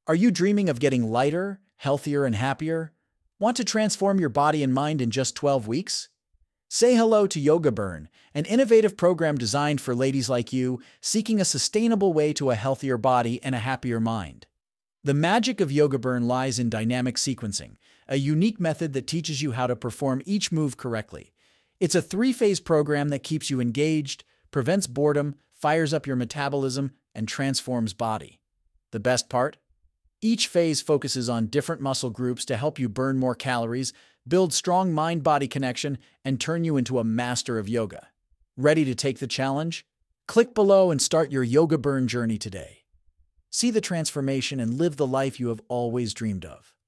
Are you dreaming of getting lighter, healthier, and happier? Want to transform your body and mind in just 12 weeks? Say hello to Yoga Burn, an innovative program designed for ladies like you seeking a sustainable way to a healthier body and a happier mind. The magic of Yoga Burn lies in dynamic sequencing, a unique method that teaches you how to perform each move correctly. It's a three-phase program that keeps you engaged, prevents boredom, fires up your metabolism, and transforms body. The best part? Each phase focuses on different muscle groups to help you burn more calories, build strong mind-body connection, and turn you into a master of yoga. Ready to take the challenge? Click below and start your Yoga Burn journey today. See the transformation and live the life you have always dreamed of.